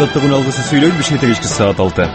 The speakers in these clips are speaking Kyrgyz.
Азаттыгын алгысы сүйлөйт Бишкекте кечки саат 6.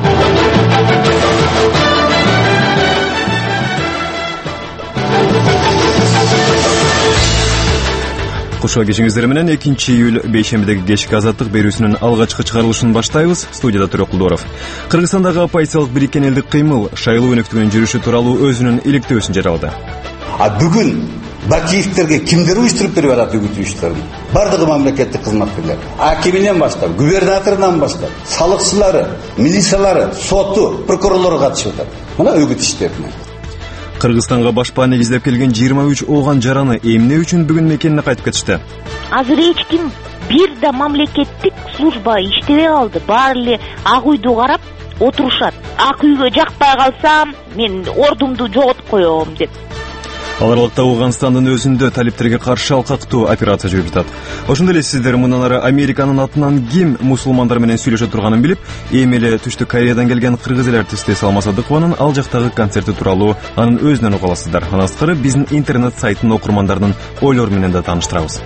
Кошо кечиңиздер менен 2-июль бейшембидеги кечки Азаттык берүүсүнүн алгачкы чыгарылышын баштайбыз. Студияда Турок Кулдоров. Кыргызстандагы оппозициялык бириккен элдик кыймыл шайлоо өнөктүгүнүн жүрүшү тууралуу өзүнүн иликтөөсүн жарыялады. Бүгүн Бакиевтерге кимдер уюштуруп берип атат үгүт уюштарын? Бардыгы мамлекеттик кызматкерлер. Акиминен баштап, губернаторунан баштап, салыкчылары, милициялары, соту, прокурорлору катышып атат. Мына үгүт иштерине. Кыргызстанга башпаа негиздеп келген 23 ооган жараны эмне үчүн бүгүн мекенине кайтып кетишти? Азыр эч ким бир да мамлекеттик служба иштебей калды. Баары эле ак үйдү карап отурушат. Ак үйгө жакпай калсам, мен ордумду жоготуп коем деп. Ал аралыкта Ауганстандын өзүндө талиптерге каршы алкактуу операция жүрүп жатат. Ошондой эле сиздер мындан ары Американын атынан ким мусулмандар менен сүйлөшө турганын билип, эми эле Түштүк Кореядан келген кыргыз эл артисти Салма Садыкованын ал жактагы концерти тууралуу анын өзүнөн уга аласыздар. Андан сырткары биздин интернет сайтынын окурмандарынын ойлору менен да тааныштырабыз.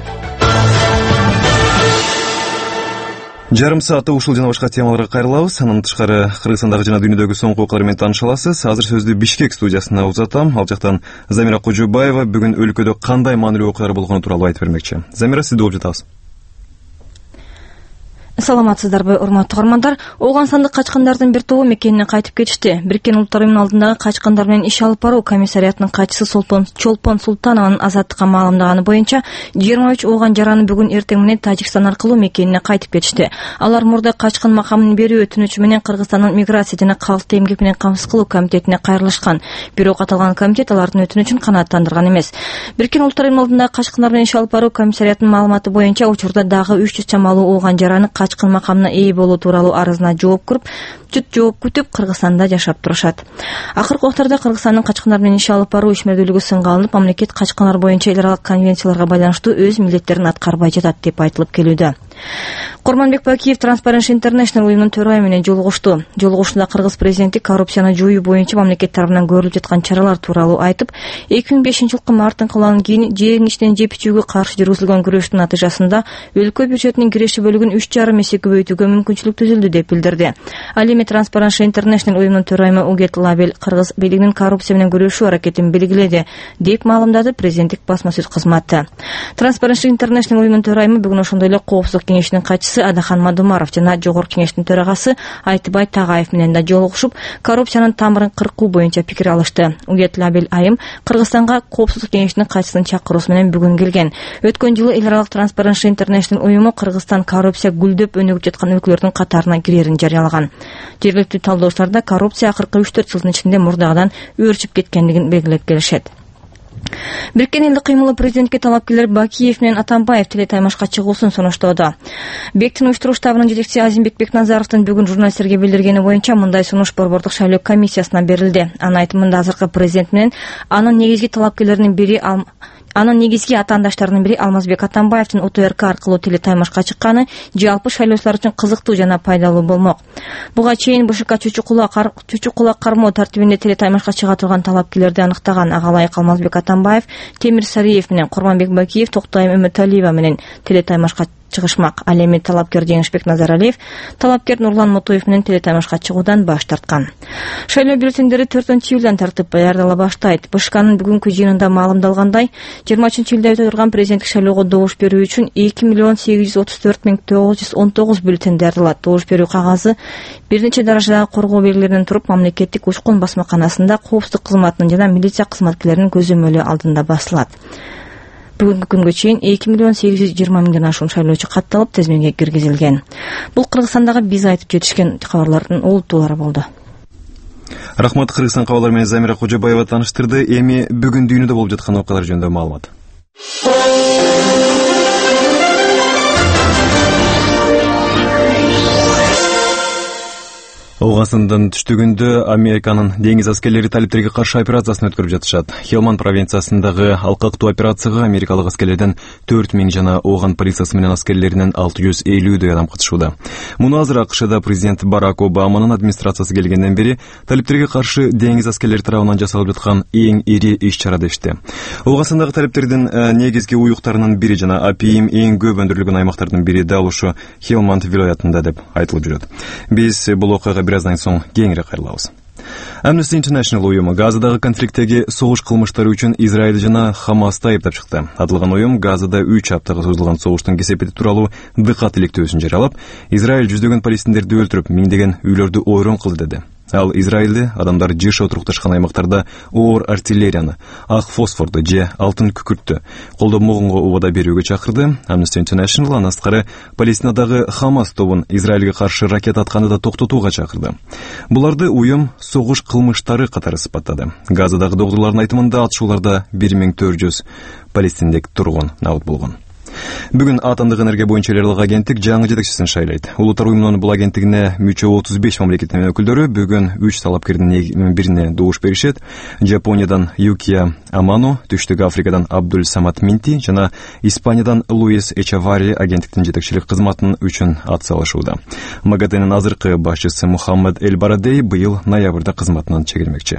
Жарым саатта ушул жана башка темаларга кайрылабыз. Андан тышкары Кыргызстандагы жана дүйнөдөгү соңку окуялар менен тааныша аласыз. Азыр сөздү Бишкек студиясына узатам. Ал жактан Замира Кожобаева бүгүн өлкөдө кандай маанилүү окуялар болгону тууралуу айтып бермекчи. Замира, сизди угуп жатабыз. Саламатсыздарбы, урматтуу угармандар? Ауганстандык качкандардын бир тобу мекенине кайтып кетишти. Бириккен Улуттар уюмунун алдындагы качкандар менен иш алып баруу комиссариятынын катчысы Чолпон Султанованын Азаттыкка маалымдаганы боюнча 23 ооган жараны бүгүн эртең менен Тажикстан аркылуу мекенине кайтып кетишти. Алар мурда качкын макамын берүү өтүнүчү менен Кыргызстандын миграция жана калкты эмгек менен камсыз кылуу комитетине кайрылышкан. Бирок аталган комитет алардын өтүнүчүн канааттандырган эмес. Бириккен Улуттар уюмунун алдындагы качкандар менен иш алып баруу комиссариятынын маалыматы боюнча учурда дагы 300 чамалуу ооган жараны качкын макамына ээ болуу тууралуу арызына жооп күтүп Кыргызстанда жашап турушат. Акыркы убактарда Кыргызстандын качкандар менен иш алып баруу ишмердүүлүгү сынга алынып, мамлекет качкандар боюнча эл аралык конвенцияларга байланыштуу өз милдеттерин аткарбай жатат деп айтылып келүүдө. Курманбек Бакиев Transparency International уюмунун төрайымы менен жолугушту. Жолугушууда кыргыз президенти коррупцияны жоюу боюнча мамлекет тарабынан көрүлүп жаткан чаралар тууралуу айтып, 2005-жылкы март инкылабынан кийин жерин ичинен жеп ичүүгө каршы жүргүзүлгөн күрөштүн натыйжасында өлкө бюджетинин киреше бөлүгүн 3,5 эсе көбөйтүүгө мүмкүнчүлүк түзүлдү деп билдирди. Ал эми Transparency International уюмунун төрайымы Угет Лабель кыргыз бийлигинин коррупция менен күрөшүү аракетин белгиледи деп маалымдады президенттик басма сөз кызматы. Transparency International уюмунун төрайымы бүгүн ошондой эле Коопсуздук кеңешинин катчысы Адахан Мадумаров жана Жогорку кеңештин төрагасы Айтыбай Тагаев менен да жолугушуп, коррупциянын тамырын кыркуу боюнча пикир алышты. Угет Лабель айым Кыргызстанга Коопсуздук кеңешинин катчысынын чакыруусу менен бүгүн келген. Өткөн жылы эл аралык Transparency International уюму Кыргызстан коррупция гүлдөп өнүгүп жаткан өлкөлөрдүн катарына кирерин жарыялаган. Жергиликтүү талдоочуларда коррупция акыркы 3-4 жылдын ичинде мурдагыдан өөрчүп кеткендигин белгилеп келишет. Бириккен элдик кыймылы президентке талапкерлер Бакиев менен Атамбаев телетаймашка чыгуусун сунуштоодо. Бектин уюштуруу штабынын жетекчиси Азимбек Бекназаровдун бүгүн журналисттерге билдиргени боюнча мындай сунуш Борбордук шайлоо комиссиясына берилди. Анын айтымында азыркы президент менен анын негизги талапкерлеринин бири Анын негизги атаандаштарынын бири Алмазбек Атамбаевдин ОТРК аркылуу телетаймашка чыкканы жалпы шайлоочулар үчүн кызыктуу жана пайдалуу болмок. Буга чейин БШК чүчү кулак кармоо тартибинде телетаймашка чыга турган талапкерлерди аныктаган. Ага ылайык Алмазбек Атамбаев, Темир Сариев менен Курманбек Бакиев Токтойм Үмүталиева менен телетаймашка чыгышмак. Ал эми талапкер Жеңишбек Назаралиев, талапкер Нурлан Мотоев менен телетаймашка чыгуудан баш тарткан. Шайлоо бюллетендери 4-июлдан тартып даярдала баштайт. БШКнын бүгүнкү жыйынында маалымдалгандай, 20-июлда өтө турган президенттик шайлоого добуш берүү үчүн 2,834,919 бюллетен даярдалат. Добуш берүү кагазы бир нече даражадагы коргоо белгилеринен туруп, мамлекеттик учкун басмаканасында коопсуздук кызматынын жана милиция кызматкерлеринин көзөмөлү алдында басылат. Бүгүнкү күнгө чейин 2,820,000 ашуун шайлоочу катталып, тизмеге киргизилген. Бул Кыргызстандагы биз айтып жетишкен кабарлардын олуттуулары болду. Рахмат, Кыргызстан кабарлары менен Замира Кожобаева тааныштырды. Эми бүгүн дүйнөдө болуп жаткан окуялар жөнүндө маалымат. Ооганстандын түштүгүндө Американын деңиз аскерлери талиптерге каршы операциясын өткөрүп жатышат. Хелманд провинциясындагы алкактуу операцияга америкалык аскерлерден 4000 жана Ооган полициясы менен аскерлеринен 650 адам катышууда. Муну азыр АКШда президент Барак Обаманын администрациясы келгенден бери талиптерге каршы деңиз аскерлери тарабынан жасалып жаткан эң ири иш-чара дешти. Ооганстандагы талиптердин негизги уюктарынын бири жана апийим эң көп өндүрүлгөн аймактардын бири дал ушу Хелманд вилаятында деп айтылып жүрөт. Биз бул окуяга бираздан соң кеңири кайрылабыз. Amnesty International уюму Газадагы конфликттеги согуш кылмыштары үчүн Израиль жана Хамасты айыптап чыкты. Аталган уюм Газада 3 аптага созулган согуштун кесепети тууралуу дыкат иликтөөсүн жарыялап, Израиль жүздөгөн палестиндерди өлтүрүп, миңдеген үйлөрдү ойрон кылды деди. Ал Израилде адамдар жыш отурукташкан аймактарда оор артиллерияны, ак фосфорду же алтын күкүрттү колдонмогонго убада берүүгө чакырды. Amnesty International андан сырткары Палестинадагы Хамас тобун Израилге каршы ракета атканды да токтотууга чакырды. Буларды уюм согуш кылмыштары катары сыпаттады. Газадагы докторлордун айтымында атышууларда 1400 палестиндик тургун набыт болгон. Бүгүн Атомдук энергия боюнча элек агенттик жаңы жетекчисин шайлайт. Улуттар уюмунун бул агенттигине мүчө 35 мамлекеттин өкүлдөрү бүгүн 3 талапкердин бирине добуш беришет. Жапониядан Юкия Амано, Түштүк Африкадан Абдул Самат Минти жана Испаниядан Луис Эчавари агенттиктин жетекчилик кызматын үчүн ат салышууда. МАГАТЭнин азыркы башчысы Мухаммад Эль Барадей быйыл ноябрда кызматынан чегирмекчи.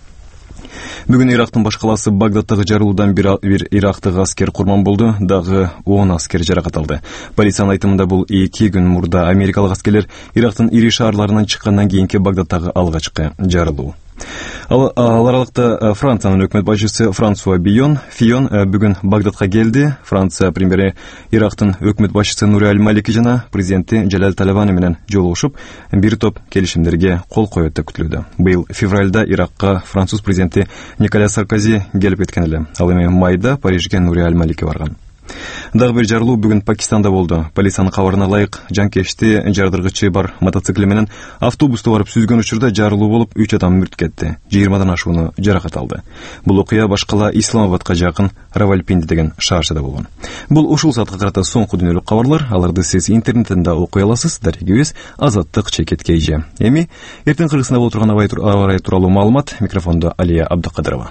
Бүгүн Ирактын баш калаасы Багдадтагы жарылуудан бир ирактык аскер курман болду, дагы 10 аскер жаракат алды. Полициянын айтымында бул 2 күн мурда америкалык аскерлер Ирактын ири шаарларынан чыккандан кийинки Багдадтагы алгачкы жарылуу. Ал аралыкта Франциянын өкмөт башчысы Франсуа Фион бүгүн Багдадка келди. Франция премьери Ирактын өкмөт башчысы Нури Аль-Малики жана президенти Жалал Талабани менен жолугушуп, бир топ келишимдерге кол коет деп күтүлүүдө. Быйыл февралда Иракка француз президенти Николя Саркози келип кеткен эле. Ал эми майда Парижге Нури Аль-Малики барган. Дагы бир жарылуу бүгүн Пакистанда болду. Полициянын кабарына ылайык, жанкечти жардыргычы бар мотоцикли менен автобусту барып сүзгөн учурда жарылуу болуп, 3 адам мүрт кетти. 20дан ашууну жаракат алды. Бул окуя башкала Исламабадка жакын Равалпинди деген шаарчада болгон. Бул ушул саатка карата соңку дүйнөлүк кабарлар. Аларды сиз интернеттен да окуй аласыз. Дарегибиз Азаттык Чекет Кейже. Эми эртең Кыргызстанда боло турган аба ырайы тууралуу маалымат. Микрофондо Алия Абдыкадырова.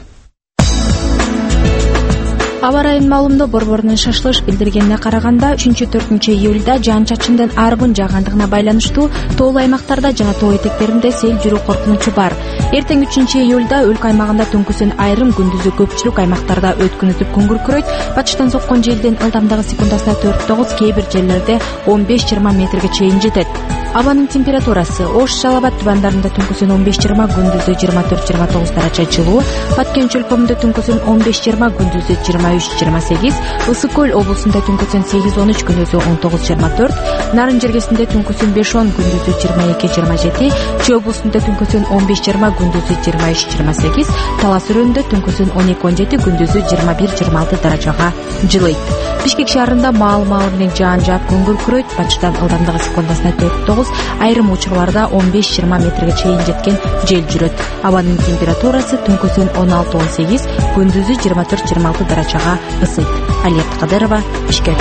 Аба ырайынын маалымында борборунун шашылыш билдиргенине караганда 3-4 июлда жаан-чачындын арбын жаагандыгына байланыштуу тоолуу аймактарда жана тоо этектеринде сел жүрүү коркунучу бар. Эртең 3 июлда өлкө аймагында түнкүсүн айрым, күндүзү көпчүлүк аймактарда өткүн өтүп күн күркүрөйт. Батыштан соккон желдин ылдамдыгы секундасына 4-9, кээ бир жерлерде 15-20 метрге чейин жетет. Абанын температурасы: Ош, Жалал Абад тубандарында түнкүсүн 15-20, күндүзү 24-29 даража жылуу, Баткен чөлкөмүндө түнкүсүн 15-20, күндүзү 23-28, Ысык көл облусунда түнкүсүн 8-13, күндүзү 19-24, Нарын жергесинде түнкүсүн 5-10, күндүзү 22-27, Чүй облусунда түнкүсүн 15-20, күндүзү 23-28, Талас өрөөнүндө түнкүсүн 12-17, күндүзү 21-26 даражага жылыйт. Бишкек шаарында маал-маал менен жаан жаап күн күркүрөйт. Батыштан ылдамдыгы секундасына 4-9, айрым учурларда 15-20 метрге чейин жеткен жел жүрөт. Абанын температурасы түнкүсүн 16-18, күндүзү 24-26 даражага ысыйт. Алия Абдыкадырова, Бишкек.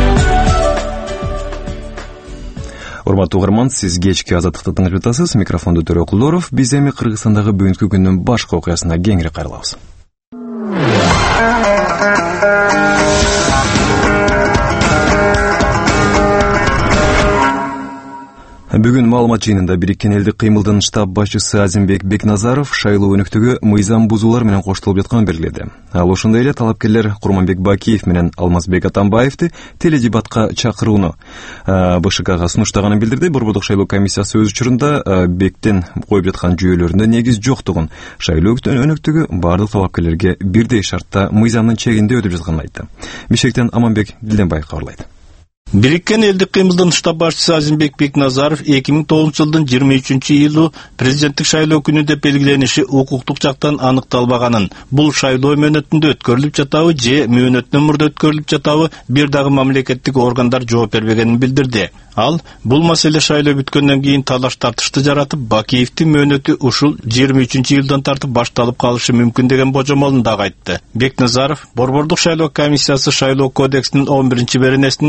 Урматтуу угарман, сиз кечки Азаттыкты тыңдап жатасыз. Микрофондо Төрө Кулдоров. Биз эми Кыргызстандагы бүгүнкү күндүн башка окуясына кеңири кайрылабыз. Бүгүн маалымат жыйынында Бириккен элдик кыймылдын штаб башчысы Азимбек Бекназаров шайлоо өнүктүгү мыйзам бузуулар менен коштолуп жатканын белгиледи. Ал ошондой эле талапкерлер Курманбек Бакиев менен Алмазбек Атамбаевди теледебатка чакырууну БШКга сунуштаганын билдирди. Борбордук шайлоо комиссиясы өз учурунда Бектин коюп жаткан жүйөлөрүндө негиз жоктугун, шайлоо өнүктүгү бардык талапкерлерге бирдей шартта мыйзамдын чегинде өтүп жатканын айтты. Бишкектен Аманбек Дилденбаев кабарлайт. Бириккен элдик кыймылдын штаб башчысы Азимбек Бекназаров 2009 жылдын 23-июлу президенттик шайлоо күнү деп белгилениши укуктук жактан аныкталбаганын, бул шайлоо мөөнөтүндө өткөрүлүп жатабы же мөөнөттөн мурда өткөрүлүп жатабы бир дагы мамлекеттик органдар жооп бербегенин билдирди. Ал бул маселе шайлоо бүткөндөн кийин талаш тартышты жаратып, Бакиевдин мөөнөтү ушул 23-июлдан тартып башталып калышы мүмкүн деген божомолун дагы айтты. Бекназаров Борбордук шайлоо комиссиясы шайлоо кодексинин 11-беренесинин 1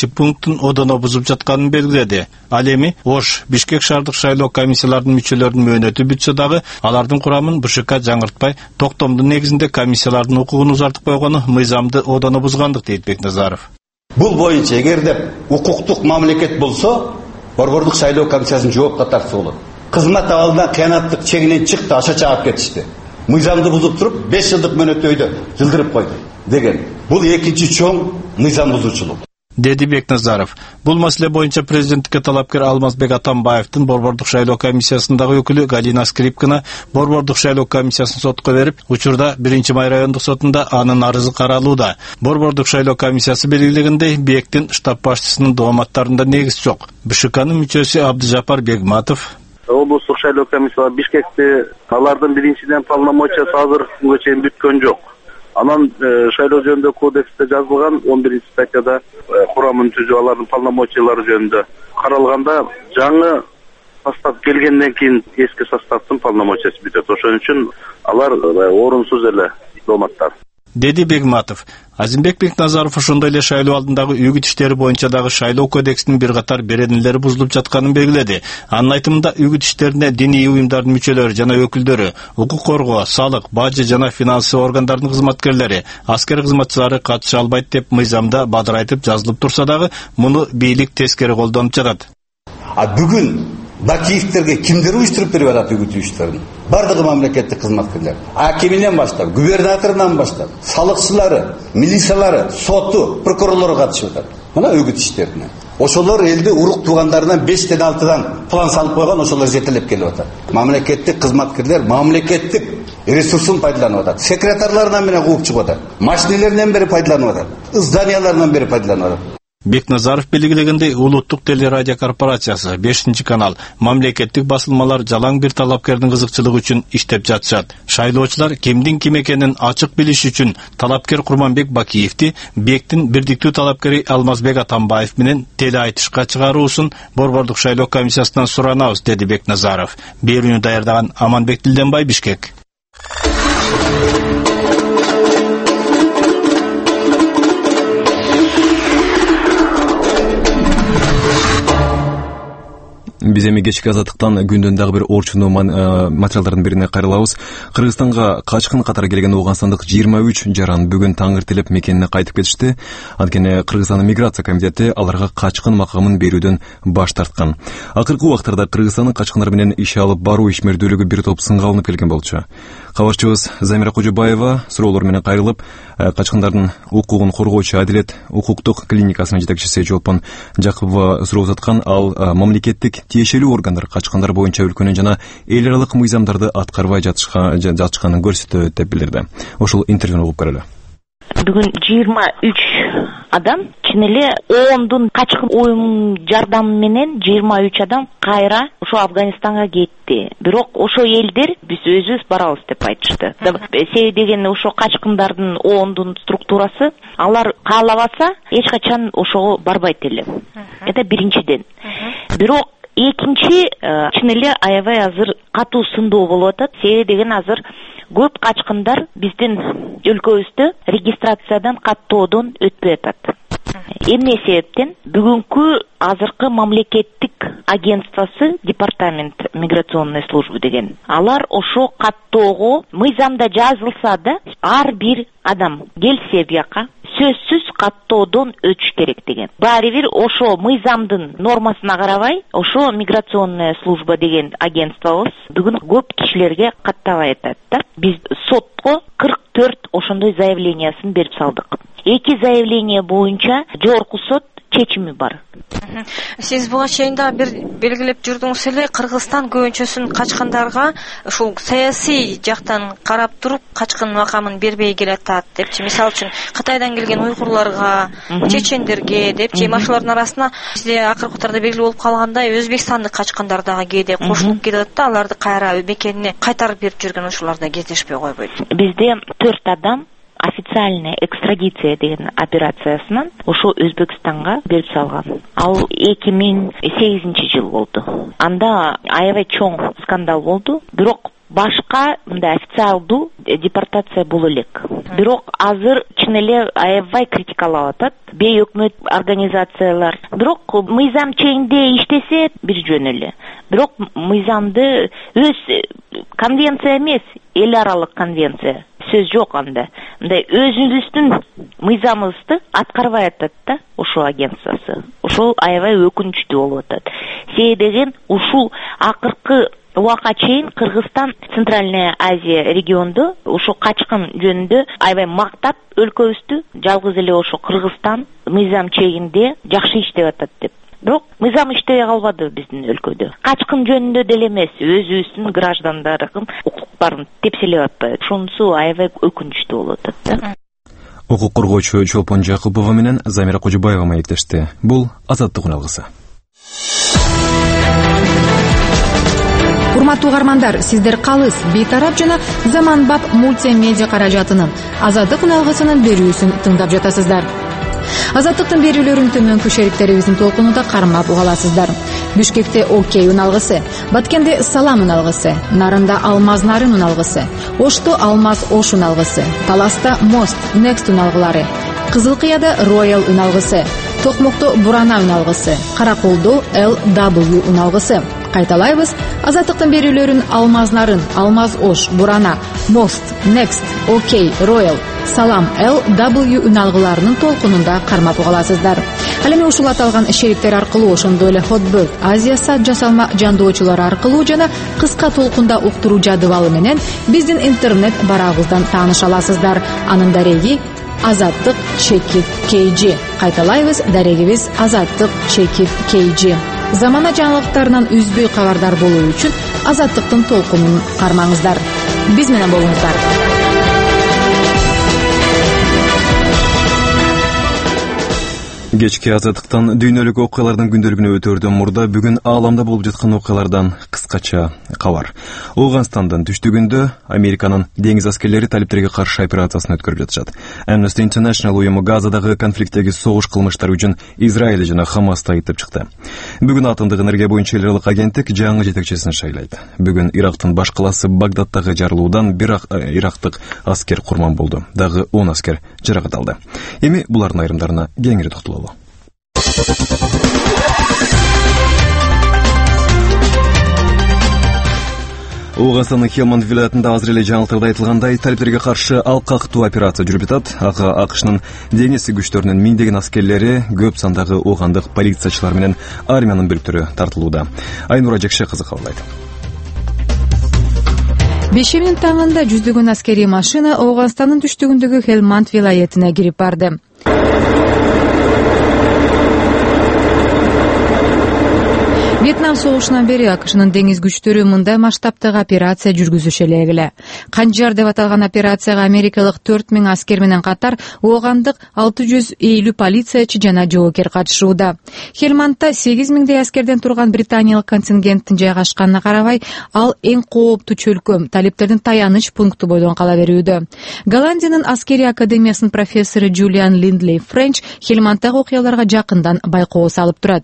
кеңештик пунктун одоно бузуп жатканын белгиледи. Ал эми Ош, Бишкек шаардык шайлоо комиссияларынын мүчөлөрүнүн мөөнөтү бүтсө дагы, алардын курамын БШК жаңыртпай, токтомдун негизинде комиссиялардын укугун узартып койгону мыйзамды одоно бузгандык, дейт Бекназаров. Бул боюнча эгерде укуктук мамлекет болсо, Борбордук шайлоо комиссиясынын жоопко тартса болот. Кызмат абалынан кыянаттык чегинен чыкты, аша чаап кетишти. Мыйзамды бузуп туруп 5 жылдык мөөнөттөйдө жылдырып койду деген. Бул экинчи чоң мыйзам бузуучулук, деди Бекназаров. Бул маселе боюнча президенттикке талапкер Алмазбек Атамбаевдин Борбордук шайлоо комиссиясындагы өкүлү Галина Скрипкина Борбордук шайлоо комиссиясын сотко берип, учурда 1-май райондук сотунда анын арызы каралууда. Борбордук шайлоо комиссиясы белгилегендей, Бектин штаб башчысынын дооматтарында негиз жок. БШКнын мүчөсү Абдыжапар Бегматов облустук шайлоо комиссиялары Бишкекте алардын биринчиден полномочиясы азыр күнгө чейин бүткөн жок. Анан шайлоо жөнүндө кодексте жазылган 11-статьяда курамын түзүү алардын полномочиялары жөнүндө каралганда жаңы состав келгенден кийин эски составдын полномочиясы бүтөт. Ошон үчүн алар орунсуз эле дооматтар, деди Бегматов. Азимбек Бекназаров ошондой эле шайлоо алдындагы үгүт иштери боюнча дагы шайлоо кодексинин бир катар беренелери бузулуп жатканын белгиледи. Анын айтымында үгүт иштерине диний уюмдардын мүчөлөрү жана өкүлдөрү, укук коргоо, салык, бажы жана финансы органдардын кызматкерлери, аскер кызматчылары катыша албайт деп мыйзамда бадырайтып жазылып турса дагы, муну бийлик тескери колдонуп жатат. Бүгүн Бакиевтерге кимдер уюштуруп берип атат үгүт иштерин? Бардыгы мамлекеттик кызматкерлер. Акиминен баштап, губернаторунан баштап, салыкчылары, милициялары, соту, прокурорлору катышып атат. Мына үгүт иштерине. Ошолор элди урук туугандарынан 5-тен 6-дан план салып койгон, ошолор жетелеп келип атат. Мамлекеттик кызматкерлер мамлекеттик ресурсун пайдаланып атат. Секретарларынан менен кууп чыгып атат. Машинелеринен бери пайдаланып атат. Зданияларынан бери пайдаланып атат. Бекназаров белгилегендей, Улуттук телерадио корпорациясы 5-канал мамлекеттик басылмалар жалаң бир талапкердин кызыкчылыгы үчүн иштеп жатышат. Шайлоочулар кимдин ким экенин ачык билиш үчүн талапкер Курманбек Бакиевди Бектин бирдиктүү талапкери Алмазбек Атамбаев менен теле айтышка чыгаруусун Борбордук шайлоо комиссиясынан суранабыз, деди Бекназаров. Берүүнү даярдаган Аманбек Дилденбай, Бишкек. Биз эми кечки азаттыктан күндөн дагы бир орчуну материалдардын бирине кайрылабыз. Кыргызстанга качкын катары келген Ооганстандык 23 жаран бүгүн таңертелеп мекенине кайтып кетишти. Анткени Кыргызстандын миграция комитети аларга качкын макамын берүүдөн баш тарткан. Акыркы убактарда Кыргызстандын качкындар менен иш алып баруу ишмердүүлүгү бир топ сынга алынып келген болчу. Кабарчыбыз Замира Кожобаева суроолор менен кайрылып, качкындардын укугун коргоочу Адилет укуктук клиникасынын жетекчиси Жолпон Жакупова суроо узаткан. Ал мамлекеттик тиешелүү органдар качкындар боюнча өлкөнүн жана эл аралык мыйзамдарды аткарбай жатышканын көрсөтөт деп билдирди. Ошол интервьюну угуп көрөлү. Бүгүн 23 адам, чын эле ООНдун качкын уюмунун жардамы менен 23 адам кайра ошо Афганистанга кетти. Бирок ошо элдер биз өзүбүз барабыз деп айтышты. Себеби деген ошо качкындардын ООНдун структурасы, алар каалабаса эч качан ошого барбайт эле. Это биринчиден. Бирок экинчи, чын эле аябай азыр катуу сындоо болуп атат. Себеби деген азыр көп качкындар биздин өлкөбүздө регистрациядан каттоодон өтпөй атат. Эмне себептен? Бүгүнкү азыркы мамлекеттик агентствосы, департамент миграционной службы деген, алар ошо каттоого мыйзамда жазылса да, ар бир адам келсе бияка сөзсүз каттоодон өтүш керек деген. Баары бир ошо мыйзамдын нормасына карабай, ошо миграционная служба деген агентствобуз бүгүн көп кишилерге каттабай атат да. Биз сотко 44 ошондой заявлениясын берип салдык. 2 заявление боюнча жогорку сот чечими бар. Сиз буга чейин да бир белгилеп жүрдүңүз эле, Кыргызстан көбүнчөсүн качкындарга ушул саясий жактан карап туруп качкын макамын бербей келатат депчи. Мисалы үчүн Кытайдан келген уйгурларга, чечендерге депчи, машалардын арасына бизде акыркы учурда белгилүү болуп калгандай өзбекстандык качкындар дагы кээде кошулуп келет да, аларды кайра мекенине кайтарып берип жүргөн ушуларда кездешпей койбойт. Бизде 4 адам официальная экстрадиция деген операциясынан ошо Өзбекстанга берип салган. Ал 2008 жыл болду. Анда аябай чоң скандал болду. Бирок башка мындай официалдуу депортация боло элек. Бирок азыр чын эле аябай критикалап атат бейөкмөт организациялар. Бирок мыйзам чегинде иштесе бир жөн эле. Бирок мыйзамды өз конвенция эмес, эл аралык конвенция. Сөз жок анда. Мындай өзүбүздүн мыйзамыбызды аткарбай атат да ошол агенциясы. Ошол аябай өкүнүчтүү болуп атат. Себеби ушул акыркы убакка чейин Кыргызстан, Центральная Азия регионунда ошо качкын жөнүндө аябай мактап өлкөбүздү, жалгыз эле ошо Кыргызстан мыйзам чегинде жакшы иштеп атат деп. Бирок мыйзам иштебей калбады биздин өлкөдө. Качкын жөнүндө деле эмес, өзүбүздүн граждандардын укуктарын тепселеп атпайбы. Ошонусу аябай өкүнүчтүү болуп атат да. Укук коргоочу Чолпон Жакупова менен Замира Кожубаева маектешти. Бул Азаттык үналгысы. Урматтуу угармандар, сиздер калыс бейтарап жана заманбап мультимедиа каражатынын Азаттык үналгысынын берүүсүн тыңдап жатасыздар. Азаттыктын берүүлөрүн төмөнкү шериктерибиздин толкунунда кармап угаласыздар. Бишкекте Окей үналгысы, Баткенде Салам үналгысы, Нарында Алмаз Нарын үналгысы, Ошто Алмаз Ош үналгысы, Таласта Мост Next үналгылары, Кызылкыяда Royal үналгысы, Токмокто Бурана үналгысы, Караколдо LW үналгысы. Кайталайбыз, Азаттыктын берүүлөрүн Алмаз Нарын, Алмаз Ош, Бурана, Мост, Next, Окей, Royal, Салам, LW үналгыларынын толкунунда кармап угаласыздар. Ал эми ушул аталган шериктер аркылуу, ошондой эле Hotbird, Азия сат жасалма жандоочулар аркылуу жана кыска толкунда уктуруу жадыбалы менен биздин интернет барагыбыздан тааныша аласыздар. Анын дареги Азаттык-KG. Кайталайбыз, дарегибиз Азаттык-KG. Замана жаңылыктарынан үзбөй кабардар болуу үчүн Азаттыктын толкунун кармаңыздар. Биз менен болуңуздар. Кечки Азаттыктан дүйнөлүк окуялардын күндөлүгүнө өтөрдөн мурда бүгүн ааламда болуп жаткан окуялардан кыскача кабар. Ооганстандын түштүгүндө Американын деңиз аскерлери талиптерге каршы операциясын өткөрүп жатышат. Amnesty International уюму Газадагы конфликттеги согуш кылмыштары үчүн Израиль жана Хамасты айыптап чыкты. Бүгүн атомдук энергия боюнча эл аралык агенттик жаңы жетекчисин шайлайт. Бүгүн Ирактын баш калаасы Багдадтагы жарылуудан бир ирактык аскер курман болду. Дагы 10 аскер жаракат алды. Эми булардын айрымдарына кеңири токтололу. Ооганстандын Хелманд вилаятында азыр эле жаңылыктарда айтылгандай, талиптерге каршы ал кактуу операция жүрүп жатат. Ага АКШнын деңиз күчтөрүнүн миңдеген аскерлери, көп сандагы оогандык полициячылар менен армиянын бөлүктөрү тартылууда. Айнура Жекшекызы кабарлайт. Бешеминин таңында жүздөгөн аскери машина Ооганстандын түштүгүндөгү Хелманд вилаятына кирип барды. Вьетнам согушунан бери АКШнын деңиз күчтөрү мындай масштабтагы операция жүргүзүшө элек. Канжар деп аталган операцияга америкалык 4000 аскер менен катар оогандык 650 полициячы жана жоокер катышууда. Хелмандта 8000 аскерден турган британиялык контингенттин жайгашканына карабай, ал эң кооптуу чөлкөм, талиптердин таяныч пункту бойдон кала берүүдө. Голландиянын аскери академиясынын профессору Джулиан Линдли Френч Хелмандтагы окуяларга жакындан байкоо салып турат.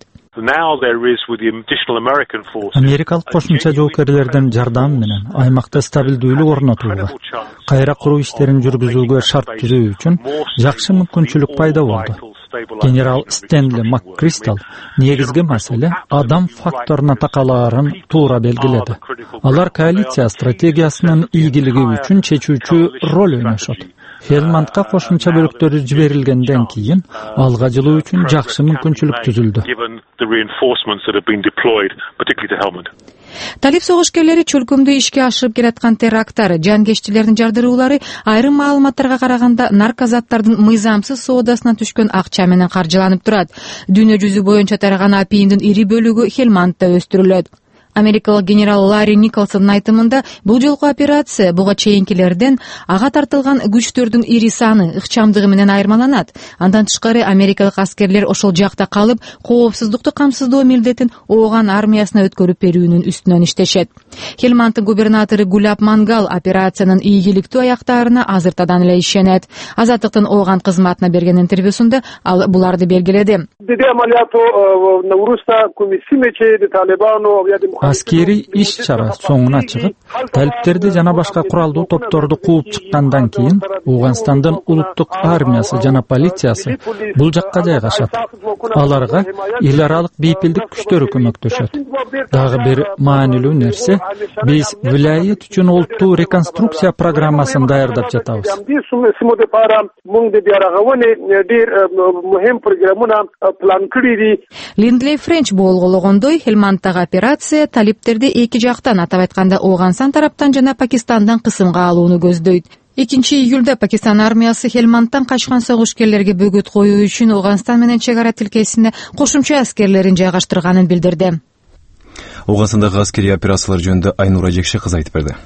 Америкалык кошумча жоокерлердин жардамы менен аймакта стабилдүүлүк орнотууга, кайра куруу иштерин жүргүзүүгө шарт түзүү үчүн жакшы мүмкүнчүлүк пайда болду. Генерал Стенли МакКристал негизги маселе адам факторуна такалаарын туура белгиледи. Алар коалиция стратегиясынын ийгилиги үчүн чечүүчү роль ойношот. Хелмандка кошумча бөлүктөрү жиберилгенден кийин алга жылуу үчүн жакшы мүмкүнчүлүк түзүлдү. Талип согушкерлери чөлкөмдө ишке ашырып келаткан теракттар, жангеччилердин жардыруулары айрым маалыматтарга караганда наркозаттардын мыйзамсыз соодасынан түшкөн акча менен каржыланып турат. Дүйнө жүзү боюнча тараган апийиндин ири бөлүгү Хелмандта өстүрүлөт. Америкалык генерал Ларри Николсондун айтымында бул жолку операция буга чейинкилерден ага тартылган күчтөрдүн ири саны, ыкчамдыгы менен айырмаланат. Андан тышкары америкалык аскерлер ошол жакта калып, коопсуздукту камсыздоо милдетин ооган армиясына өткөрүп берүүнүн үстүнөн иштешет. Хелмандтын губернатору Гулаб Мангал операциянын ийгиликтүү аяктаарына азыртадан эле ишенет. Азаттыктын ооган кызматына берген интервьюсунда ал буларды белгиледи. аскери иш-чара соңуна чыгып, талиптерди жана башка куралдуу топторду кууп чыккандан кийин Ооганстандын улуттук армиясы жана полициясы бул жакка жайгашат. Аларга эл аралык бейпилдик күчтөрү көмөктөшөт. Дагы бир маанилүү нерсе, биз вилайет үчүн улуттуу реконструкция программасын даярдап жатабыз. Линдли Френч болгондой, Хелмандтагы операция талиптерди эки жактан, атап айтканда Ооганстан тараптан жана Пакистандан кысымга алууну көздөйт. 2-июлда Пакистан армиясы Хелмандтан качкан согушкерлерге бөгөт коюу үчүн Ооганстан менен чек ара тилкесине кошумча аскерлерин жайгаштырганын билдирди. Ооганстандагы аскерий операциялар жөнүндө Айнура Жекше кызы айтып берди.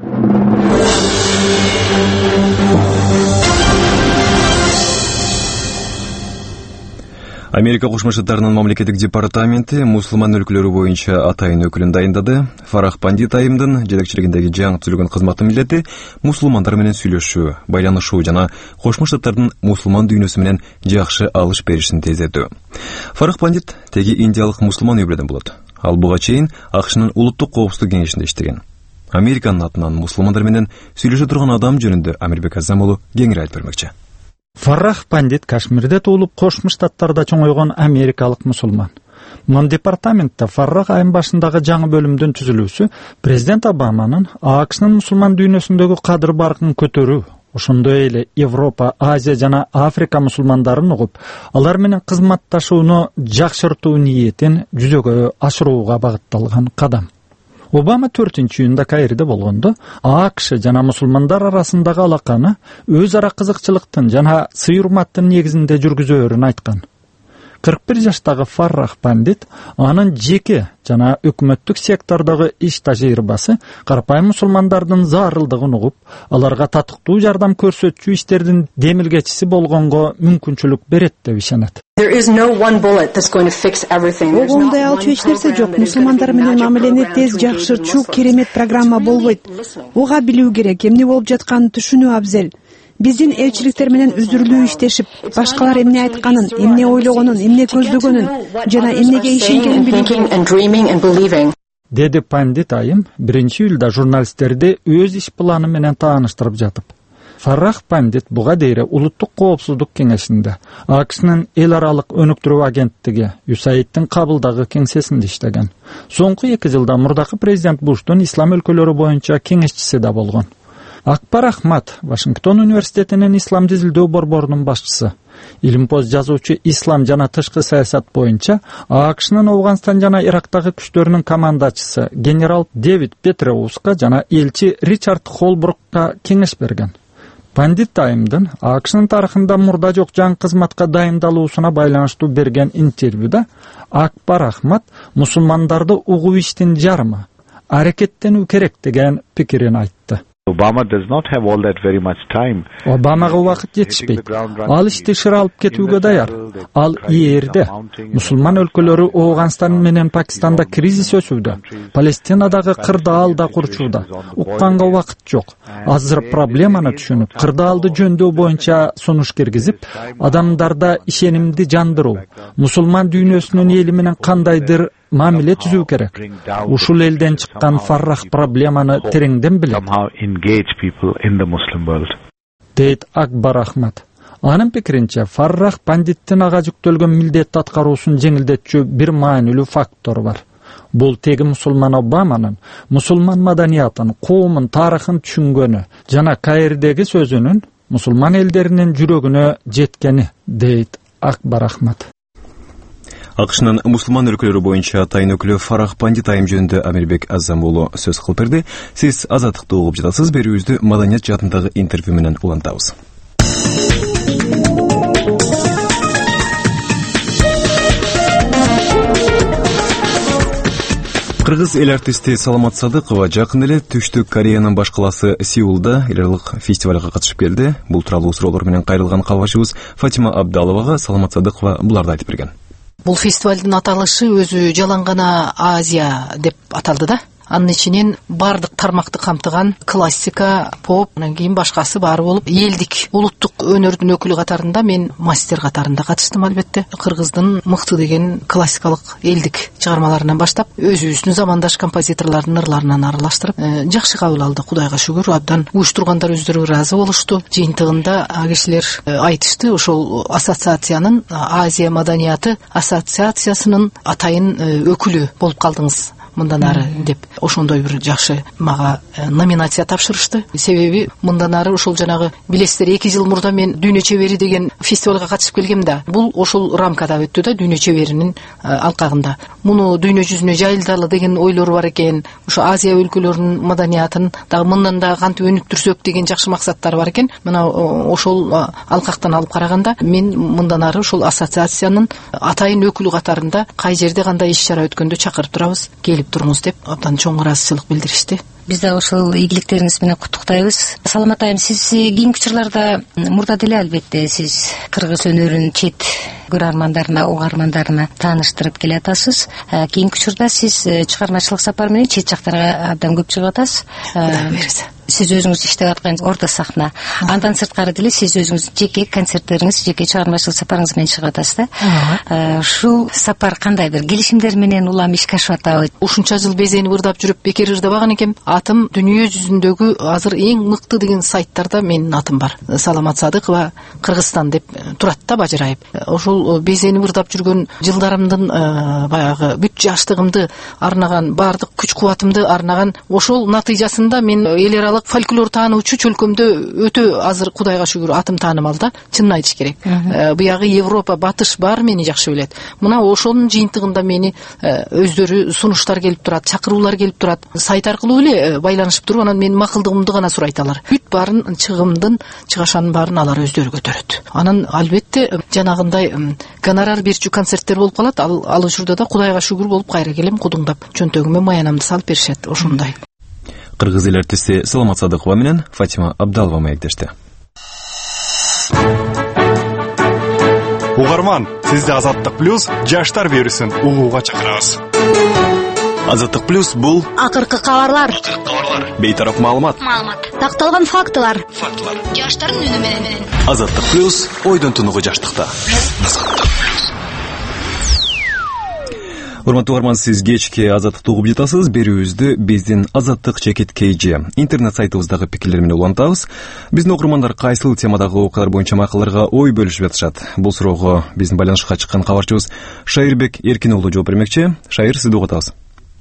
Америка Кошмо Штаттарынын мамлекеттик департаменти мусулман өлкөлөрү боюнча атайын өкүлүн дайындады. Фарах Пандит айымдын жетекчилигиндеги жаңы түзүлгөн кызматтын милдети мусулмандар менен сүйлөшүү, байланышуу жана Кошмо Штаттардын мусулман дүйнөсү менен жакшы алыш беришин тездетүү. Фарах Пандит теги индиялык мусулман өбөлөдөн болот. Ал буга чейин АКШнын улуттук коопсуздук кеңешинде иштеген. Американын атынан мусулмандар менен сүйлөшө турган адам жөнүндө Амирбек Азам уулу кеңири айтып бермекчи. Фарах Пандит Кашмирде туулуп, Кошмо Штаттарда чоңойгон америкалык мусулман. Мун департаментте Фарах айым башындагы жаңы бөлүмдүн түзүлүүсү президент Обаманын АКШнын мусулман дүйнөсүндөгү кадыр баркын көтөрүү, ошондой эле Европа, Азия жана Африка мусулмандарын угуп, алар менен кызматташууну жакшыртуу ниетин жүзөгө ашырууга багытталган кадам. Обама 4-июнда Каирде болгондо АКШ жана мусулмандар арасындагы алаканы өз ара кызыкчылыктын жана сый урматтын негизинде жүргүзөөрүн айткан. 41 жаштагы Фарах Пандит анын жеке жана өкмөттүк сектордогу иш тажрыйбасы карапайым мусулмандардын зарылдыгын угуп, аларга татыктуу жардам көрсөтчү иштердин демилгечиси болгонго мүмкүнчүлүк берет деп ишенет. Огондой алчу эч нерсе жок. Мусулмандар менен мамилени тез жакшыртчу керемет программа болбойт. Ого билүү керек, эмне болуп жатканын түшүнүү абзел. Биздин элчиликтер менен үзүрлүү иштешип, башкалар эмне айтканын, эмне ойлогонун, эмне көздөгөнүн жана эмнеге ишенгенин билүү. Деди Пандит айым 1-июлда журналисттерди өз иш планы менен тааныштырып жатып. Фарах Пандит буга дейре улуттук коопсуздук кеңешинде, АКШнын эл аралык өнүктүрүү агенттиги USAID-тин Кабылдагы кеңсесинде иштеген. Соңку 2 жылда мурдакы президент Буштун ислам өлкөлөрү боюнча кеңешчиси да болгон. Акбар Ахмад, Вашингтон университетинин ислам изилдөө борборунун башчысы. Илимпоз жазуучу ислам жана тышкы саясат боюнча АКШнын Ооганстан жана Ирактагы күчтөрүнүн командачысы генерал Дэвид Петреуска жана элчи Ричард Холбрукка кеңеш берген. Пандит айымдын АКШнын тарыхында мурда жок жаңы кызматка дайындалуусуна байланыштуу берген интервьюда Акбар Ахмад мусулмандарды угуу иштин жарымы, аракеттенүү керек деген пикирин айтты. Обамага убакыт жетишпейт. Ал ишти шыра алып кетүүгө даяр. Ал ИРде. Мусулман өлкөлөрү Ооганстан менен Пакистанда кризис өсүүдө. Палестинадагы кырдаалда курчууда. Укканга убакыт жок. Азыр проблеманы түшүнүп, кырдаалды жөндөө боюнча сунуш киргизип, адамдарда ишенимди жандыруу, мусулман дүйнөсүнүн эли менен кандайдыр мамиле түзүү керек. Ушул элден чыккан Фарах проблеманы тереңден билет. Дейт Акбар Ахмад. Анын пикиринче Фарах Пандиттин ага жүктөлгөн милдетти аткаруусун жеңилдетчү бир маанилүү фактор бар. Бул теги мусулман Обаманын мусулман маданиятын, коомун, тарыхын түшүнгөнү жана Каирдеги сөзүнүн мусулман элдеринин жүрөгүнө жеткени, дейт Акбар Ахмад. АКШнын мусулман өлкөлөрү боюнча атайын өкүлү Фарах Пандит айым жөнүндө Амирбек Азам уулу сөз кылып берди. Сиз Азаттыкты угуп жатасыз. Берүүбүздү маданият жаатындагы интервью менен улантабыз. Кыргыз эл артисти Саламат Садыкова жакын эле Түштүк Кореянын баш калаасы Сеулда эл аралык фестивалга катышып келди. Бул тууралуу суроолор менен кайрылган кабарчыбыз Фатима Абдаловага Саламат Садыкова буларды айтып берген. Бул фестивалдын аталышы өзү жалаң гана Азия деп аталды да. Анын ичинен бардык тармакты камтыган классика, поп, анан кийин башкасы баары болуп, элдик, улуттук өнөрдүн өкүлү катарында мен мастер катарында катыштым албетте. Кыргыздын мыкты деген классикалык элдик чыгармаларынан баштап, өзүбүздүн замандаш композиторлордун ырларынан аралаштырып, жакшы кабыл алды, Кудайга шүгүр. Абдан уюштургандар өздөрү ыраазы болушту. Жыйынтыгында кишилер айтышты, ошол ассоциациянын, Азия маданияты ассоциациясынын атайын өкүлү болуп калдыңыз мындан ары деп, ошондой бир жакшы мага номинация тапшырышты. Себеби мындан ары ошол жанагы билесиздер, 2 жыл мурда мен Дүйнө чебери деген фестивалга катышып келгем да, бул ошол рамкада өттү да, Дүйнө чеберинин алкагында. Муну дүйнө жүзүнө жайылдалы деген ойлору бар экен. Ошо Азия өлкөлөрүнүн маданиятын дагы мындан да кантип өнүктүрсөк деген жакшы максаттары бар экен. Мына ошол алкактан алып караганда мен мындан ары ошол ассоциациянын атайын өкүлү катарында кай жерде кандай иш-чара өткөндө чакырып турабыз, келип туруңуз деп абдан чоң ыраазычылык билдиришти. Биз да ошол ийгиликтериңиз менен куттуктайбыз. Саламат айым, сиз кийинки учурларда мурда деле албетте сиз кыргыз өнөрүн чет көрөрмандарына, угармандарына тааныштырып келатасыз. Кийинки учурда сиз чыгармачылык сапар менен чет жактарга абдан көп чыгып атасыз. Сиз өзүңүз иштеп аткан орто сахна, андан сырткары деле сиз өзүңүз жеке концерттериңиз, жеке чыгармачылык сапарыңыз менен чыгып атасыз да. Ушул сапар кандай бир келишимдер менен улам ишке ашып атабы? Ушунча жыл безенип ырдап жүрүп бекер ырдабаган экем. Атым дүйнө жүзүндөгү азыр эң мыкты деген сайттарда менин атым бар. Саламат Садыкова Кыргызстан деп турат да бажырайып. Ошол безенип ырдап жүргөн жылдарымдын баягы бүт жаштыгымды арнаган, бардык күч-кубатымды арнаган ошол натыйжасында мен эл аралык фольклор таануучу чөлкөмдө өтө азыр Кудайга шүгүр атым таанымал да, чынын айтыш керек. Буягы Европа, Батыш баары мени жакшы билет. Мына ошонун жыйынтыгында мени өздөрү сунуштар келип турат, чакыруулар келип турат. Сайт аркылуу эле байланышып туруп, анан менин макулдугумду гана сурайталар. Бүт баарын, чыгымдын, чыгашанын баарын алар өздөрү көтөрөт. Анан албетте жанагындай гонорар берчү концерттер болуп калат. Ал учурда да Кудайга шүгүр болуп кайра келем, кудуңдап, чөнтөгүмө маянамды салып беришет, ошондой. Кыргыз эл артисти Саламат Садыкова менен Фатима Абдалова маектешти. Угарман, сизди Азаттык плюс жаштар берүүсүн угууга чакырабыз. Азаттык плюс бул акыркы кабарлар, бейтарап маалымат, такталган фактылар, жаштардын үнү менен. Азаттык плюс ойдон тунугу жаштыкта. Урматтуу угарман, сиз кечки Азаттыкты угуп жатасыз. Берүүбүздү биздин Азаттык чекит KG интернет сайтыбыздагы пикирлер менен улантабыз. Биздин окурмандар кайсыл темадагы окуялар боюнча макалаларга ой бөлүшүп жатышат? Бул суроого биздин байланышка чыккан кабарчыбыз Шайырбек Эркин уулу жооп бермекчи. Шайыр, сизди угуп атабыз.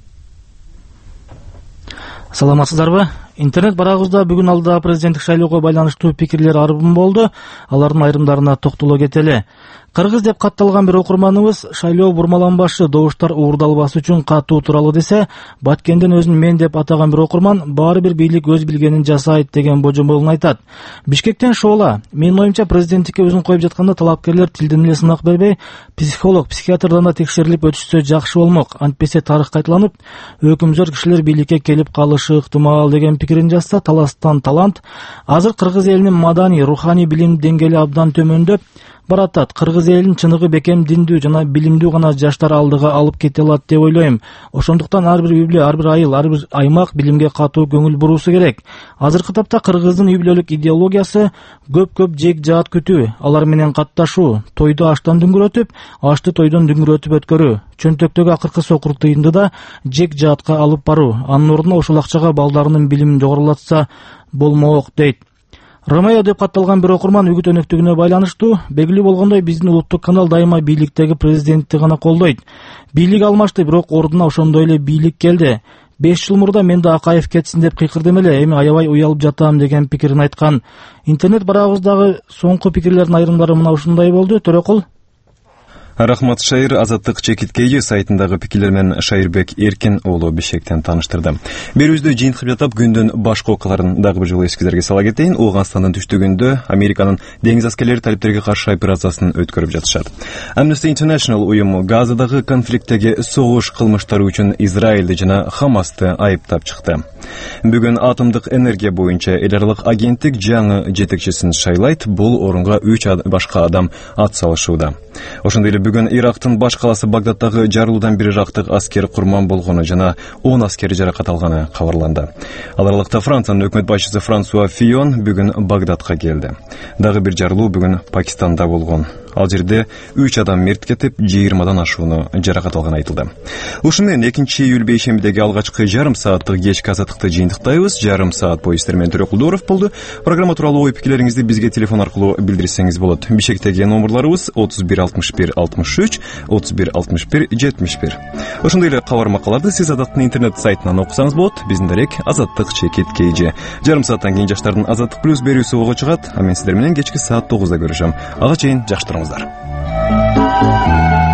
Саламатсыздарбы? Интернет барагыбызда бүгүн алдыда президенттик шайлоого байланыштуу пикирлер арбын болду. Алардын айрымдарына токтоло кетели. Кыргыз деп катталган бир окурманыбыз шайлоо бурмаланбашы, добуштар уурдалбасы үчүн катуу туралы десе, Баткенден өзүн мен деп атаган бир окурман баары бир бийлик өз билгенин жасайт деген божомолун айтат. Бишкектен Шоола: менин оюмча президенттикке өзүн коюп жатканда талапкерлер тилден эле сынак бербей, психолог, психиатрдан да текшерилип өтүшсө жакшы болмок. Антпесе тарых кайталанып, өкүмзөр кишилер бийликке келип калышы ыктымал деген пикирин жазса, таластан талант. Азыр кыргыз элинин маданий, руханий билим деңгээли абдан төмөндөп баратат. Кыргыз элинин чыныгы бекем диндүү жана билимдүү гана жаштар алдыга алып кете алат деп ойлойм. Ошондуктан ар бир үй бүлө, ар бир айыл, ар бир аймак билимге катуу көңүл буруусу керек. Азыркы тапта кыргыздын үй бүлөлүк идеологиясы көп жек жаат күтүү, алар менен катташуу, тойду аштан дүңгүрөтүп, ашты тойдон дүңгүрөтүп өткөрүү, чөнтөктөгү акыркы сокур тыйынды да жек жаатка алып баруу, анын ордуна ошол акчага балдарынын билимин жогорулатса болмок дейт. Ромео деп катталган бир окурман үгүт өнөктүгүнө байланыштуу: белгилүү болгондой, биздин улуттук канал дайыма бийликтеги президентти гана колдойт. Бийлик алмашты, бирок ордуна ошондой эле бийлик келди. 5 жыл мурда мен да Акаев кетсин деп кыйкырдым эле, эми аябай уялып жатам деген пикирин айткан. Интернет барабыздагы соңку пикирлердин айрымдары мына ушундай болду. Төрөкул. Рахмат, Шайыр. Азаттык чекит KG сайтындагы пикирлер менен Шайырбек Эркин уулу Бишкектен тааныштырды. Берүүбүздү жыйынтыгып жатып, күндүн башка окуяларын дагы бир жолу эсиңизерге сала кетейин. Ооганстандын түштүгүндө Американын деңиз аскерлери талиптерге каршы операциясын өткөрүп жатышат. Amnesty International уюму Газадагы конфликттеги согуш кылмыштары үчүн Израилди жана Хамасты айыптап чыкты. Бүгүн атомдук энергия боюнча эл аралык агенттик жаңы жетекчисин шайлайт. Бул орунга 3 башка адам ат салышууда. Ошондой эле бүгүн Ирактын баш каласы Багдаддагы жарылуудан бир ирактык аскер курман болгону жана 10 аскери жаракат алганы кабарланды. Ал аралыкта Франциянын өкмөт башчысы Франсуа Фион бүгүн Багдадка келди. Дагы бир жарылуу бүгүн Пакистанда болгон. Ал жерде 3 адам мерт кетип, 20дан ашууну жаракат алганы айтылды. Ушуну менен 2-июль бейшембидеги алгачкы жарым сааттык кечки азаттыкты жыйынтыктайбыз. Жарым саат бою сиздер менен Төрөк Кулдуров болду. Программа тууралуу ой пикирлериңизди бизге телефон аркылуу билдирсеңиз болот. Бишкектеги номерларыбыз 31 61 63 31 61 71. Ошондой эле кабар макаларды сиз Азаттыктын интернет сайтынан окусаңыз болот. Биздин дарек azattik.kj. Жарым сааттан кийин жаштардын Азаттык плюс берүүсү ого чыгат. А мен сиздер менен кечки саат 9да көрүшөм. Ага чейин жакшы туруңуздар.